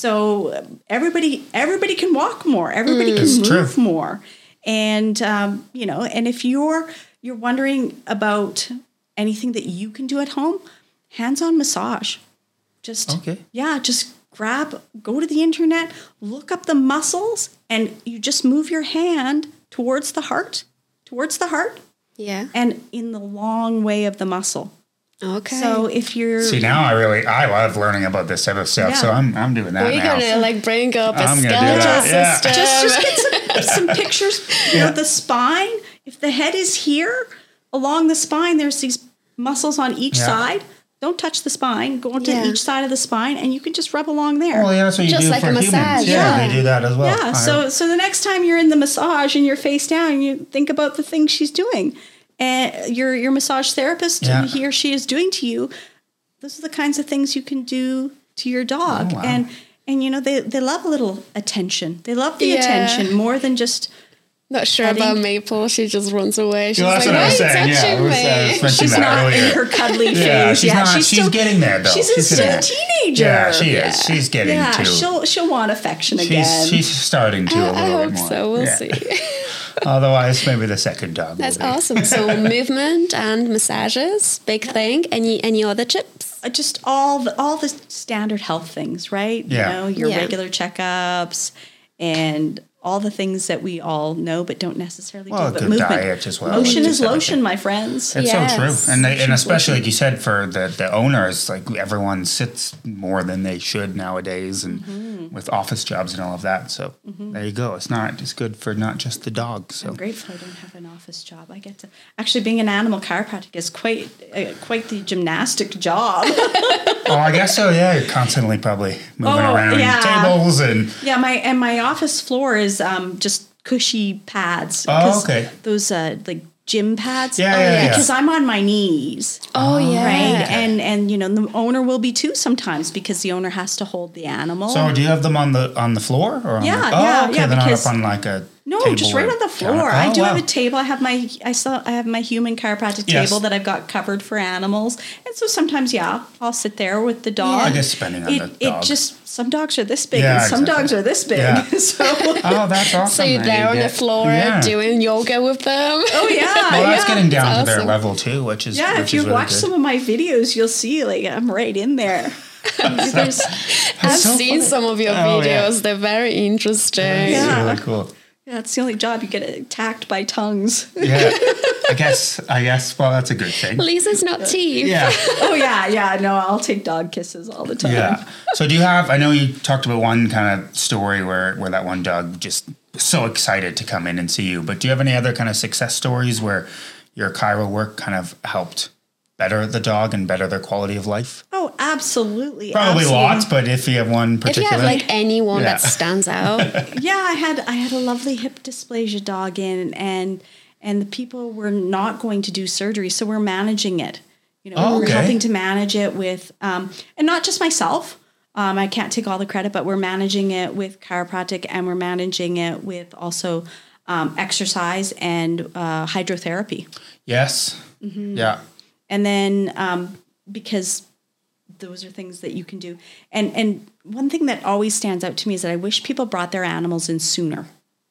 So um, everybody everybody can walk more. Everybody can It's move true. more. And um, you know, and if you're you're wondering about anything that you can do at home, hands-on massage. Just Okay. yeah, just grab, go to the internet, look up the muscles, and you just move your hand towards the heart, towards the heart, Yeah. and in the long way of the muscle. Okay. So if you're See, now I really, I love learning about this type of stuff. So Yeah. I'm, I'm doing that we're now. gonna like bring up a I'm gonna do skeletal that, yeah. system. just just get some, some pictures. You Yeah. know, the spine. If the head is here, along the spine, there's these muscles on each Yeah. side. Don't touch the spine. Go to Yeah. each side of the spine, and you can just rub along there. Well, yeah, that's what you Just do like for a humans. massage, Yeah, yeah. they do that as well. Yeah. I- So so the next time you're in the massage and you're face down, you think about the things she's doing, and your your massage therapist, Yeah. he or she is doing to you. Those are the kinds of things you can do to your dog, Oh, wow. and and you know they they love a little attention. They love the Yeah. attention more than just. Not sure Petting. about Maple. She just runs away. She's Well, like, that's what why I are was you saying. Yeah, touching I was, I was me? mentioning She's that not earlier. in her cuddly phase. Yeah, she's not. She's, still, getting there though. She's, she's still getting a there. teenager. Yeah, she yeah. is. She's getting Yeah, to. she'll she'll want affection again. She's she's starting to a I little hope bit more. so. We'll Yeah. see. Otherwise, maybe the second dog. That's will be. awesome. So movement and massages, big thing. Any any other tips? Uh, just all the all the standard health things, right? Yeah. You know, your Yeah. regular checkups and all the things that we all know but don't necessarily Well, do. But good movement, diet as well, motion and is just lotion, everything. my friends. It's Yes. so true, and they, and She's especially looking- like you said for the the owners, like everyone sits more than they should nowadays, and Mm-hmm. with office jobs and all of that. So there you go. It's not it's good for not just the dog. So I'm grateful I don't have an office job. I get to actually being an animal chiropractic is quite uh, quite the gymnastic job. oh, I guess so. Yeah, you're constantly probably moving Oh, around yeah. tables and Yeah, my and my office floor is um, just cushy pads. Oh, 'Cause okay. Those uh, like gym pads. Yeah, yeah, yeah. Because I'm on my knees. Oh, yeah. Right, and and you know the owner will be too sometimes because the owner has to hold the animal. so do you have them on the on the floor or on Yeah, the, oh, yeah, okay, yeah, they're not because- up on like a No, table just right or on the floor. counter? I Oh, do wow. have a table. I have my I still I have my human chiropractic Yes. table that I've got covered for animals. And so sometimes, yeah, I'll sit there with the dog. I guess depending on it, the dog. It just some dogs are this big Yeah, and some exactly. dogs are this big. Yeah. So Oh, that's awesome. So you're that there you on the get- floor Yeah. doing yoga with them. oh yeah. Well, that's yeah. getting down That's to their awesome. level too, which is Yeah, which if is you really watch good. some of my videos, you'll see like I'm right in there. There's, I've so seen funny. some of your Oh, yeah. videos. They're very interesting. It's Yeah. really cool. yeah, it's the only job you get attacked by tongues. Yeah, I guess. I guess. Well, that's a good thing. Lisa's not teeth. Yeah, Oh yeah, yeah. No, I'll take dog kisses all the time. yeah. So, do you have? I know you talked about one kind of story where where that one dog just was so excited to come in and see you. But do you have any other kind of success stories where your chiro work kind of helped better the dog and better their quality of life? Oh, absolutely. Probably absolutely. lots, but if you have one If you particular, have like anyone Yeah. that stands out, Yeah, I had I had a lovely hip dysplasia dog in, and and the people were not going to do surgery, so we're managing it. You know, Oh, we're okay. helping to manage it with, um, and not just myself. Um, I can't take all the credit, but we're managing it with chiropractic, and we're managing it with also um, exercise and uh, hydrotherapy. yes, Mm-hmm. yeah, And then um, because those are things that you can do. And and one thing that always stands out to me is that I wish people brought their animals in sooner.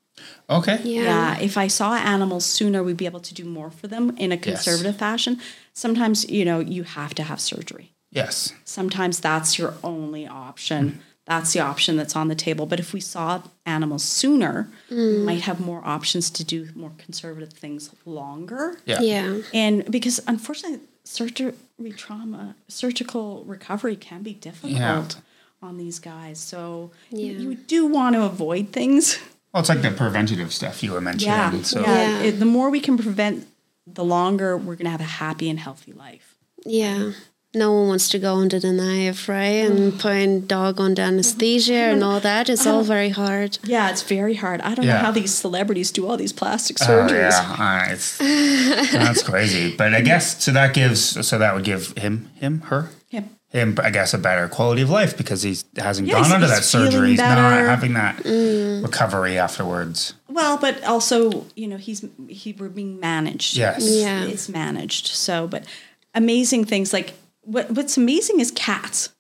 okay, yeah. Yeah, if I saw animals sooner, we'd be able to do more for them in a conservative fashion. Sometimes, you know, you have to have surgery. yes, Sometimes that's your only option. That's the option that's on the table. But if we saw animals sooner, we might have more options to do more conservative things longer. yeah, Yeah. And because unfortunately, surgery trauma, surgical recovery can be difficult on these guys. So you, Yeah. you do want to avoid things. Well, it's like the preventative stuff you were mentioning. Yeah. So, yeah. Yeah. It, the more we can prevent, the longer we're going to have a happy and healthy life. Yeah. No one wants to go under the knife, right? And putting dog under anesthesia and all that. It's all very hard. Yeah, it's very hard. I don't Yeah. know how these celebrities do all these plastic Oh, surgeries. yeah, uh, it's that's crazy. But I guess so that gives so that would give him him her Yeah. him I guess a better quality of life because he hasn't Yeah, gone he's- under that he's surgery. feeling He's not better. having that recovery afterwards. Well, but also, you know, he's he we're being managed. Yes. Yeah. It's managed. So, but amazing things like what what's amazing is cats.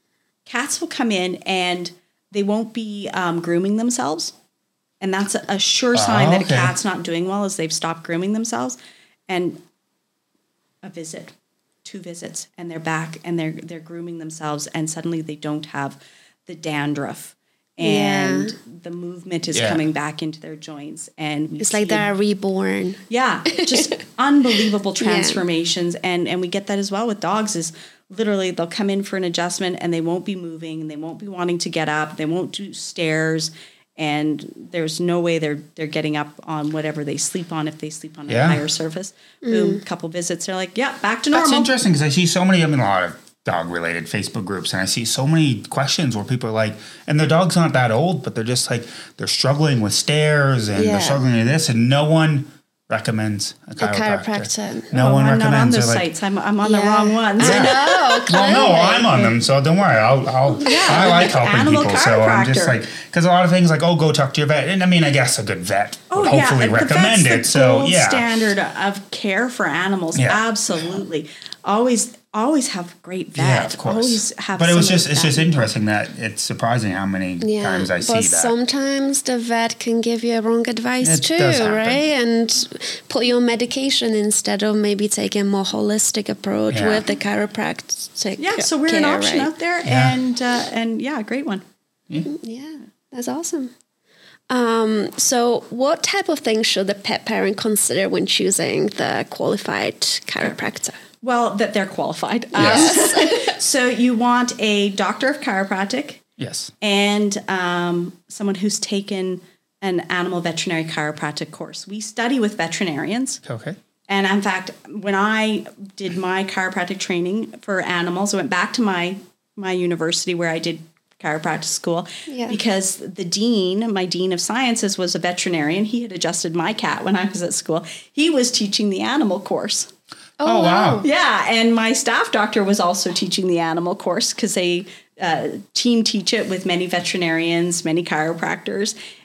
Cats will come in and they won't be um, grooming themselves, and that's a, a sure sign that a okay. cat's not doing well is they've stopped grooming themselves. And a visit, two visits, and they're back and they're they're grooming themselves, and suddenly they don't have the dandruff. And Yeah. the movement is Yeah. coming back into their joints, and we It's like see a they're reborn. yeah, just unbelievable transformations. And and we get that as well with dogs is literally they'll come in for an adjustment and they won't be moving and they won't be wanting to get up. They won't do stairs. And there's no way they're they're getting up on whatever they sleep on if they sleep on Yeah. a higher surface. Boom, couple visits, they're like, yeah, back to That's normal. interesting because I see so many. I'm in a lot of dog related Facebook groups, and I see so many questions where people are like, and their dog's not that old, but they're just like they're struggling with stairs and Yeah. they're struggling with this, and no one recommends a chiropractor. chiropractor. No Oh, one I'm not on recommends. those They're like, sites. I'm, I'm on the Yeah. wrong ones. I know. well, no, clearly. I'm on them, so don't worry. I'll, I'll I like helping Animal people, so I'm just chiropractor. like because a lot of things like oh, go talk to your vet, and I mean, I guess a good vet would Oh hopefully yeah, the recommend vet's it. the So gold yeah, standard of care for animals. Yeah. Absolutely, always, always have great vet. yeah, of course. Always have. but it was someone just it's with just that. interesting that it's surprising how many Yeah, times I see but that. sometimes the vet can give you wrong advice It too, does happen. right? And put you on medication instead of maybe taking a more holistic approach Yeah. with the chiropractic. Yeah, so we're care, an option right? out there, Yeah. and uh, and yeah, a great one. Yeah, that's awesome. Um, so, what type of things should the pet parent consider when choosing the qualified chiropractor? Well, that they're qualified. Yes. Um, so you want a doctor of chiropractic Yes. and um, someone who's taken an animal veterinary chiropractic course. We study with veterinarians. Okay. And in fact, when I did my chiropractic training for animals, I went back to my my university where I did chiropractic school Yeah. because the dean, my dean of sciences, was a veterinarian. He had adjusted my cat when I was at school. He was teaching the animal course. Oh, wow. Yeah, and my staff doctor was also teaching the animal course because they uh, team teach it with many veterinarians, many chiropractors.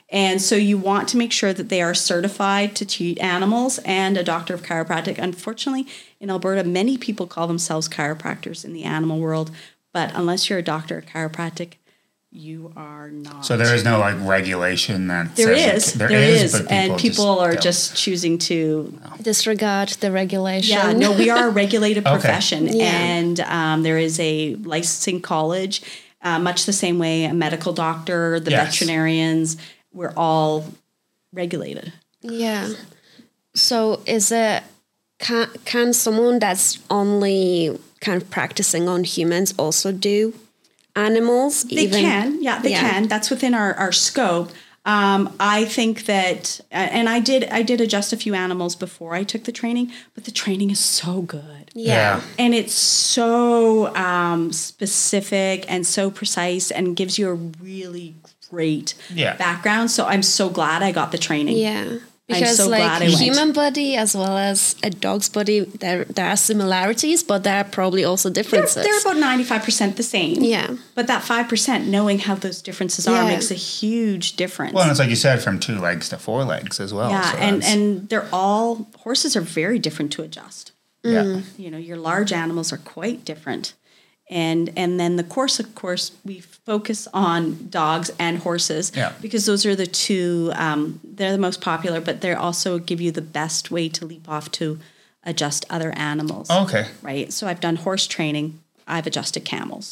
And so you want to make sure that they are certified to treat animals and a doctor of chiropractic. Unfortunately, in Alberta, many people call themselves chiropractors in the animal world, but unless you're a doctor of chiropractic, you are not. So there is no like regulation that there says is. It, there, there is, is, but people and people just are don't. just choosing to disregard the regulation. Yeah, no, we are a regulated Okay. profession, Yeah. and um, there is a licensing college, uh, much the same way a medical doctor, the Yes. veterinarians, we're all regulated. Yeah. So is it can can someone that's only kind of practicing on humans also do animals? They even? can, yeah, they Yeah. can. That's within our, our scope. Um, I think that, uh, and I did, I did adjust a few animals before I took the training, but the training is so good. Yeah. And it's so um, specific and so precise and gives you a really great Yeah. background. So I'm so glad I got the training. Yeah. I'm Because so like glad I went. human body as well as a dog's body, there there are similarities, but there are probably also They're, differences. they're about ninety-five percent the same. Yeah. But that five percent, knowing how those differences are, Yeah. makes a huge difference. Well, and it's like you said, from two legs to four legs as well. yeah, so and, that's- and they're all, horses are very different to adjust. yeah. You know, your large animals are quite different. And and then the course, of course, we focus on dogs and horses Yeah. because those are the two, um, they're the most popular, but they also give you the best way to leap off to adjust other animals. Okay. Right? So I've done horse training. I've adjusted camels.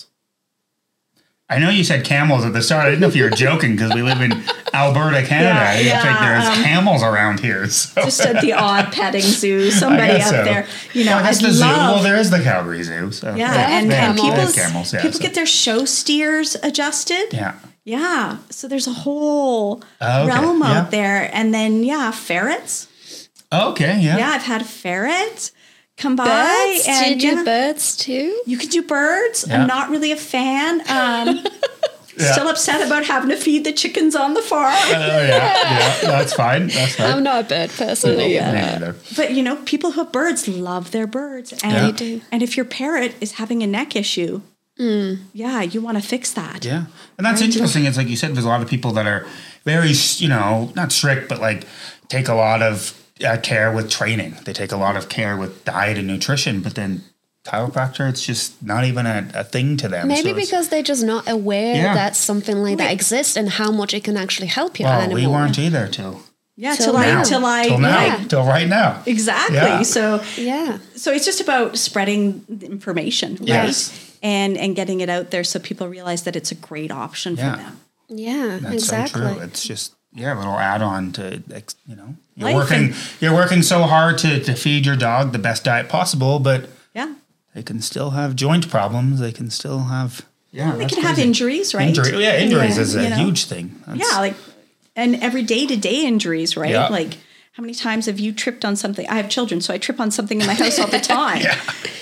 I know you said camels at the start. I didn't know if you were joking because we live in Alberta, Canada. Yeah, I yeah, think there's um, camels around here. So. Just at the odd petting zoo, somebody I guess out so. there, you know, Well, I guess I'd the zoo. love- Well, there is the Calgary Zoo. So Yeah, they- and, they and have- they have people's, camels. Yeah, people so- get their show steers adjusted. Yeah. Yeah. So there's a whole Oh, okay. realm Yeah. out there. And then, yeah, ferrets. Okay. Yeah. Yeah, I've had a ferret come by. birds? Do you and do yeah, birds too? you can do birds. Yeah. I'm not really a fan. Um, Yeah. Still upset about having to feed the chickens on the farm. Oh yeah. Yeah. That's fine. That's fine. I'm not a bird personally. Me Yeah. neither. But, you know, people who have birds love their birds. And, Yeah. They do. And if your parrot is having a neck issue, yeah, you want to fix that. Yeah. And that's interesting. It's like you said, there's a lot of people that are very, you know, not strict, but like take a lot of uh, care with training. They take a lot of care with diet and nutrition, but then chiropractor, it's just not even a, a thing to them. Maybe So it's- because they're just not aware Yeah. that something like that exists and how much it can actually help your well, animal. we weren't either till Yeah, Till till, I, now. till I, till now, yeah, till right now. exactly. Yeah. So, Yeah. so it's just about spreading the information, right? Yes. And and getting it out there so people realize that it's a great option Yeah. for them. Yeah, That's exactly. so true. It's just yeah, a little add on to ex- you know you're Life working and- you're working so hard to to feed your dog the best diet possible, but Yeah. they can still have joint problems. They can still have yeah. They that's can have crazy. injuries, right? Injury, yeah, injuries Yeah, is a you know. huge thing. That's- Yeah, like and every day to day injuries, right? Yeah. Like how many times have you tripped on something? I have children, so I trip on something in my house all the time. yeah.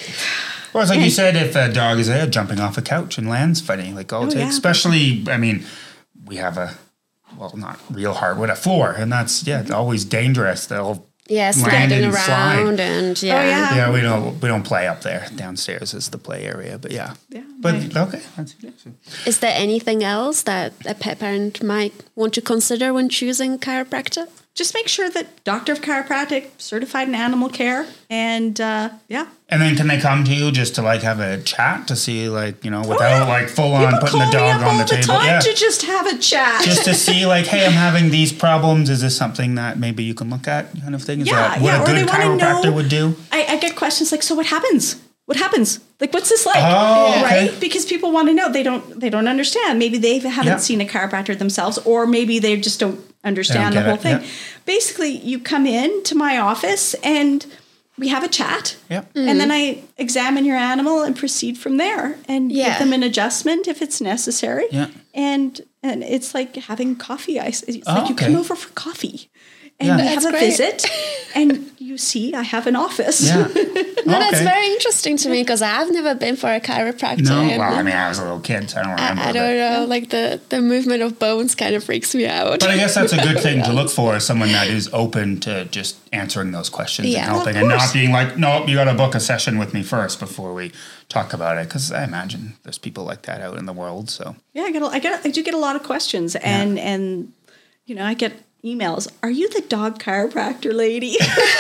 Well, it's like you said, if a dog is there jumping off a couch and lands funny, like oh, Oh, take, yeah. especially I mean, we have a well, not real hardwood, a floor, and that's yeah, it's always dangerous. They'll Yeah, land sliding and slide. around and yeah. Oh, yeah. Yeah, we don't we don't play up there. Downstairs is the play area, but yeah. Yeah, But right. okay, that's interesting. Is there anything else that a pet parent might want to consider when choosing chiropractor? Just make sure that doctor of chiropractic, certified in animal care, and uh, yeah. And then can they come to you just to like have a chat to see like you know without Oh, yeah. like full on People putting call the me dog up on the all the table? time Yeah. to just have a chat. Just to see like, hey, I'm having these problems. Is this something that maybe you can look at kind of thing? Is Yeah, that what yeah, a or they good wanna chiropractor know- would do? I, I get questions like, so what happens? What happens? Like, what's this like? Oh, okay. Right? Because people want to know. They don't. They don't understand. Maybe they haven't Yeah. seen a chiropractor themselves, or maybe they just don't understand They the don't whole get thing. it, yeah. Basically, you come in to my office and we have a chat. Yep. And then I examine your animal and proceed from there and Yeah. give them an adjustment if it's necessary. Yeah. And and it's like having coffee. I, it's Oh, like you okay. come over for coffee. And Yeah. we That's have a great. visit, and you see, I have an office. Yeah. No, that's Okay. very interesting to me because I've never been for a chiropractor. No, and well, I mean, I was a little kid, so I don't remember. I, I don't know, like the, the movement of bones kind of freaks me out. But I guess that's a good thing to look for, is someone that is open to just answering those questions Yeah. and helping, Of and not course. being like, nope, you got to book a session with me first before we talk about it. Because I imagine there's people like that out in the world. So Yeah, I get, a, I get, I do get a lot of questions, and and you know, I get emails. Are you the dog chiropractor lady?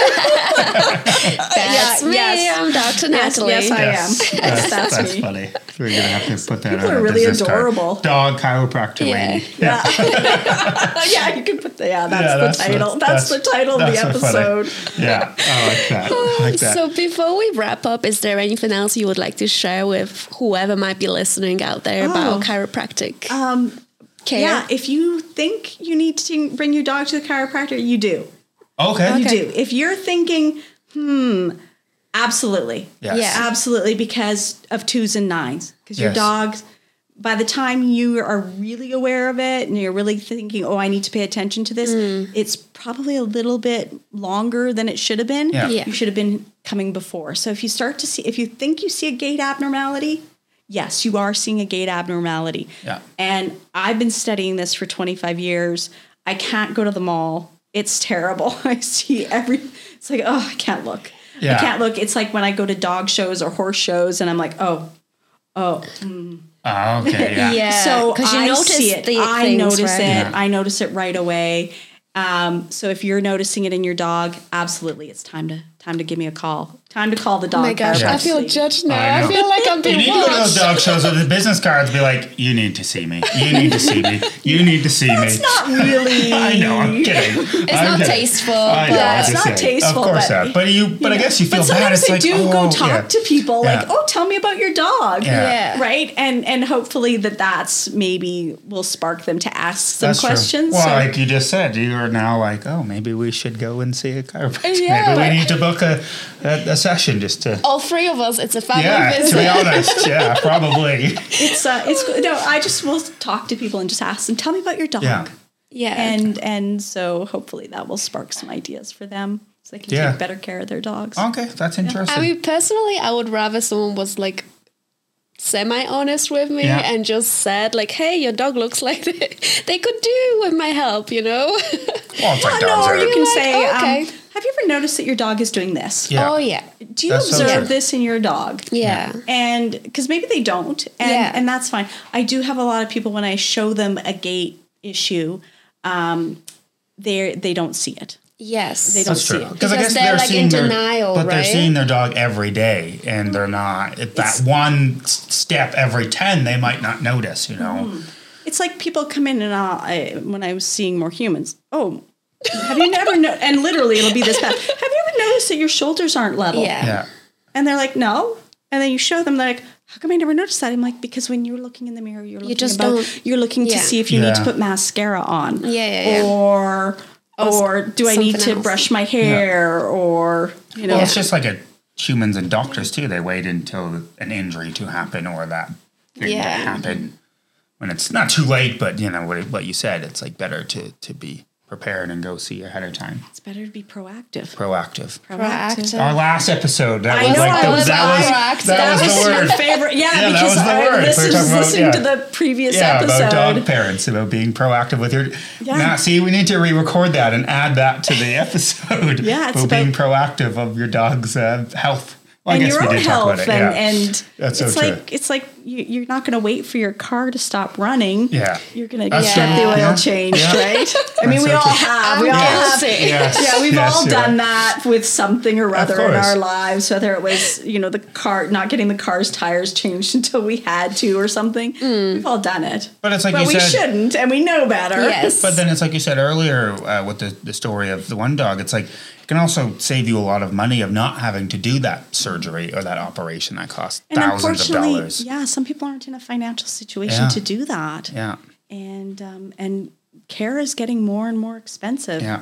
That's Yeah, me. yes. I'm Doctor Yes, Natalie. yes, I am. Yes. Yes, That's, that's, that's me. funny. We're gonna have to put that People on are a really business card. adorable. Dog chiropractor Yeah. lady. Yeah. yeah, you can put the, yeah, that's Yeah, the that's- title. that's- That's, the title of the that's so funny. episode. Yeah, I like that. I like that. So before we wrap up, is there anything else you would like to share with whoever might be listening out there Oh. about chiropractic Um, care? yeah, if you think you need to bring your dog to the chiropractor, you do. okay. You do. If you're thinking, hmm, absolutely. Yes. Yeah. Absolutely, because of twos and nines. Because your Yes. dog, by the time you are really aware of it and you're really thinking, oh, I need to pay attention to this, it's probably a little bit longer than it should have been. Yeah. Yeah. You should have been coming before. So if you start to see, if you think you see a gait abnormality, yes, you are seeing a gait abnormality. Yeah. And I've been studying this for twenty-five years. I can't go to the mall. It's terrible. I see every, it's like, oh, I can't look. Yeah. I can't look. It's like when I go to dog shows or horse shows and I'm like, oh, oh. Oh, okay. Yeah. Yeah. So 'cause you I notice see it. the I things, notice right? it. Yeah. I notice it right away. Um, so if you're noticing it in your dog, absolutely, it's time to time to give me a call. Time to call the dog. Oh my gosh, I chiropractor. feel judged now. I I, know. feel like I'm You being need to go to those watched. dog shows with the business cards. Be like, you need to see me. You need to see me. You need to see me. It's not really. I know. I'm kidding. It's not tasteful, I know. but- I'm It's just not saying. tasteful, Of course but- not. But you. But I guess you feel But bad. sometimes It's I like, do oh, go talk yeah. to people like, Yeah. oh, tell me about your dog. Yeah. Yeah. Right. And and hopefully that that's maybe will spark them to ask some That's true. questions. Well, So- like you just said, you are now like, oh, maybe we should go and see a chiropractor. Yeah. Maybe we need to book a, a, a session just to. All three of us, it's a family Yeah, to visit. be honest, yeah, probably. it's uh, it's no. I just will talk to people and just ask them, tell me about your dog. Yeah. Yeah. And and so hopefully that will spark some ideas for them so they can Yeah. take better care of their dogs. Okay, that's interesting. I mean, personally, I would rather someone was like semi-honest with me Yeah. and just said like, "Hey, your dog looks like this." They could do with my help, you know. well, it's like no, dogs or are. you can Like, say, okay. um, have you ever noticed that your dog is doing this? Yeah. Oh yeah, Do you That's so observe true. this in your dog? yeah, And because maybe they don't, and, Yeah. and that's fine. I do have a lot of people when I show them a gait issue, um, they they don't see it. yes. They don't That's see true. it. Because I Because guess they're, they're like, seeing in their, denial, but they're right? seeing their dog every day, and they're not. If that one s- step every ten, they might not notice. You know. It's like people come in and I'll, I, when I was seeing more humans. Oh, have you never no- and literally it'll be this bad. Have you ever noticed that your shoulders aren't level? Yeah. Yeah. And they're like, no. And then you show them, they're like, how come I never noticed that? I'm like, because when you're looking in the mirror, you're looking just about, don't- you're looking to Yeah. see if you need to Yeah. put mascara on. Yeah, yeah, yeah. Or or do I need something to else. brush my hair? Or you know, Well, it's just like a humans and doctors too. They wait until an injury to happen or that thing to Yeah. happen when it's not too late. But you know what, what you said. It's like better to to be prepared and go see ahead of time. it's better to be proactive. Proactive. Proactive. Our last episode. That I was know, like I the, was that was proactive. that, That was, was the your word. favorite, yeah, Yeah, that because was the I word. this We were is talking about- listening yeah. to the previous Yeah, episode. about dog parents, about being proactive with your. Yeah. Now, see, we need to re-record that and add that to the episode. Yeah, it's about being about- proactive of your dog's uh, health. Well, I and guess your we own did talk health, about it. and, yeah. and That's so it's true. like it's like you, you're not going to wait for your car to stop running. Yeah. you're going to That's get true. the oil Yeah. changed, Yeah. right? I mean, That's we so all true. have. We all Yes. have. Yes. Yeah, we've Yes, all you're done right. that with something or other in course. our lives, whether it was, you know, the car, not getting the car's tires changed until we had to or something. We've all done it. But it's like but you we said- shouldn't, and we know better. Yes. But then it's like you said earlier uh, with the, the story of the one dog. It's like it can also save you a lot of money of not having to do that surgery or that operation that costs And thousands of unfortunately, dollars. yeah, some people aren't in a financial situation Yeah. to do that. Yeah. And um, and care is getting more and more expensive. Yeah.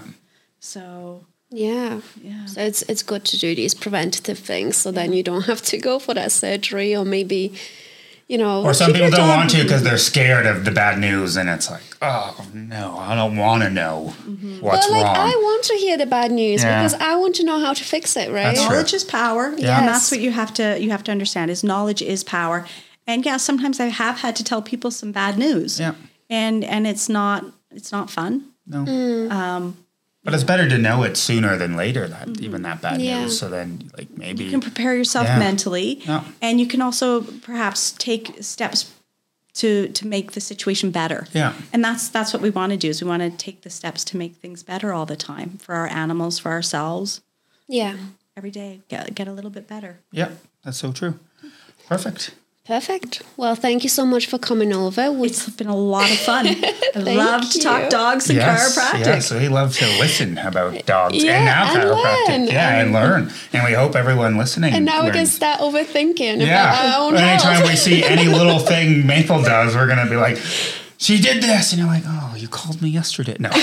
So Yeah. Yeah. So it's it's good to do these preventative things so then you don't have to go for that surgery or maybe, you know. Or some keep people your don't dog- want to because they're scared of the bad news, and it's like, oh no, I don't want to know what's but like wrong. I want to hear the bad news Yeah. because I want to know how to fix it, right? That's true. knowledge is power. Yeah. And Yes. that's what you have to you have to understand is knowledge is power. And yeah, sometimes I have had to tell people some bad news. Yeah. And and it's not it's not fun. No. Um, But it's better to know it sooner than later, that even that bad Yeah. news. So then, like, maybe. you can prepare yourself Yeah. mentally, Yeah. and you can also perhaps take steps to to make the situation better. Yeah. And that's that's what we want to do, is we want to take the steps to make things better all the time for our animals, for ourselves. Yeah. Every day, get, get a little bit better. Yeah, that's so true. Perfect. Perfect. Well, thank you so much for coming over. We- It's been a lot of fun. I love to you. talk dogs and Yes, chiropractic. yes, we love to listen about dogs Yeah, and now and chiropractic. learn. Yeah, and learn. And we hope everyone listening and now we can learns. start overthinking about Yeah. our own Anytime health. we see any little thing Maple does, we're gonna be like, she did this, and you're like, oh, you called me yesterday. No.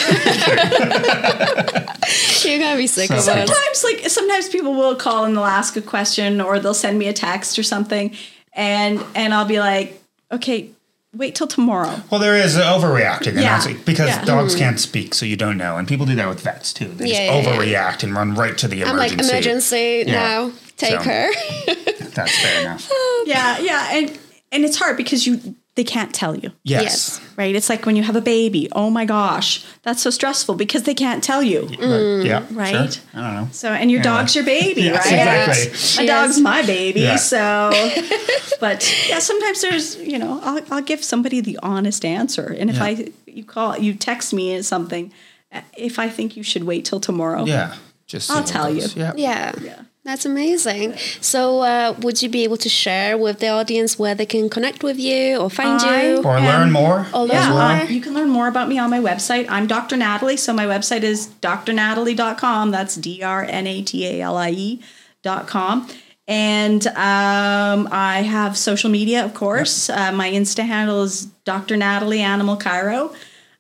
You're going to be sick So- of us. Sometimes, like sometimes people will call and they'll ask a question, or they'll send me a text or something, and and I'll be like, okay, wait till tomorrow. Well, there is overreacting, and Yeah. that's because Yeah. dogs can't speak, so you don't know. And people do that with vets too. They Yeah, just yeah, overreact and run right to the I'm like, emergency. emergency, Yeah. now, take So- her. That's fair enough. Yeah, yeah, and and it's hard because you they can't tell you. Yes. Yes. Right? It's like when you have a baby. Oh my gosh, that's so stressful because they can't tell you. Right. Yeah. Right? Sure. I don't know. So, and your Yeah. dog's your baby, Yes, right? exactly. My dog's my baby. Yeah. So, but yeah, sometimes there's, you know, I'll, I'll give somebody the honest answer. And if Yeah. I, you call, you text me or something, if I think you should wait till tomorrow. Yeah. Just see I'll how it tell goes. you. Yeah. Yeah. Yeah. That's amazing. So, uh, would you be able to share with the audience where they can connect with you or find I- you? Or Um, learn more. or learn as Yeah, well. uh, you can learn more about me on my website. I'm Doctor Natalie. So my website is d r natalie dot com. That's D R N A T A L I E dot com. And um, I have social media, of course. Uh, my Insta handle is Doctor Natalie Animal Chiro.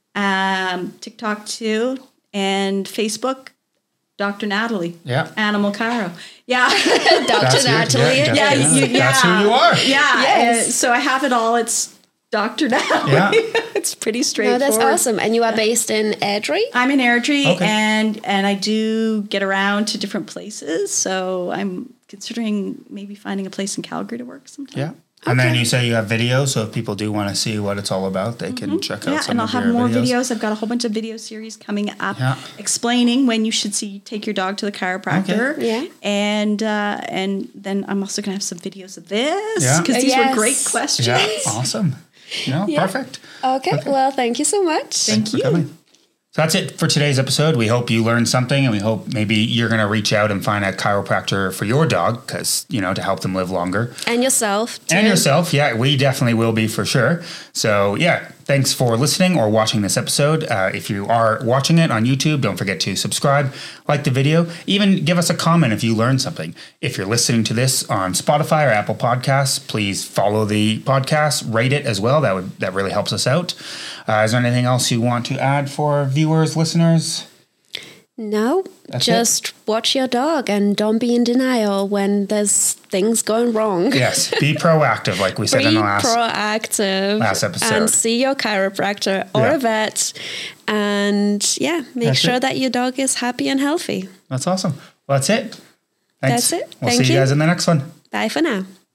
Um, TikTok too. And Facebook, Doctor Natalie. Yeah. Animal Chiro. Yeah. Doctor That's it. Natalie. Yeah, yeah, Doctor you, Natalie. yeah. That's who you are. Yeah. Yes. uh, so I have it all. It's Doctor Natalie. Yeah. It's pretty No, straightforward. that's awesome. And you are based in Airdrie? I'm in Airdrie, Okay. and and I do get around to different places. So I'm considering maybe finding a place in Calgary to work sometime. Yeah. And then you say you have videos, so if people do want to see what it's all about, they can check out Mm-hmm. Yeah, some and I'll of have your more videos. videos. I've got a whole bunch of video series coming up, Yeah. explaining when you should see take your dog to the chiropractor. Okay. Yeah. and uh, and then I'm also going to have some videos of this Yeah. because these Yes. were great questions. Yeah, awesome. No, Yeah. perfect. Okay. Well, thank you so much. Thanks for coming. So that's it for today's episode. We hope you learned something, and we hope maybe you're going to reach out and find a chiropractor for your dog, because, you know, to help them live longer. And yourself. Too. And yourself. Yeah, we definitely will be for sure. So, yeah, thanks for listening or watching this episode. Uh, if you are watching it on YouTube, don't forget to subscribe, like the video, even give us a comment if you learned something. If you're listening to this on Spotify or Apple Podcasts, please follow the podcast, rate it as well. That would that really helps us out. Uh, is there anything else you want to add for viewers, listeners? No, That's just watch your dog and don't be in denial when there's things going wrong. Yes, be proactive, like we said Be in the last. proactive last episode. and see your chiropractor or Yeah. a vet, and yeah, make That's sure it. that your dog is happy and healthy. That's awesome. Well, that's it. Thanks. That's it. We'll Thank see you you. guys in the next one. Bye for now.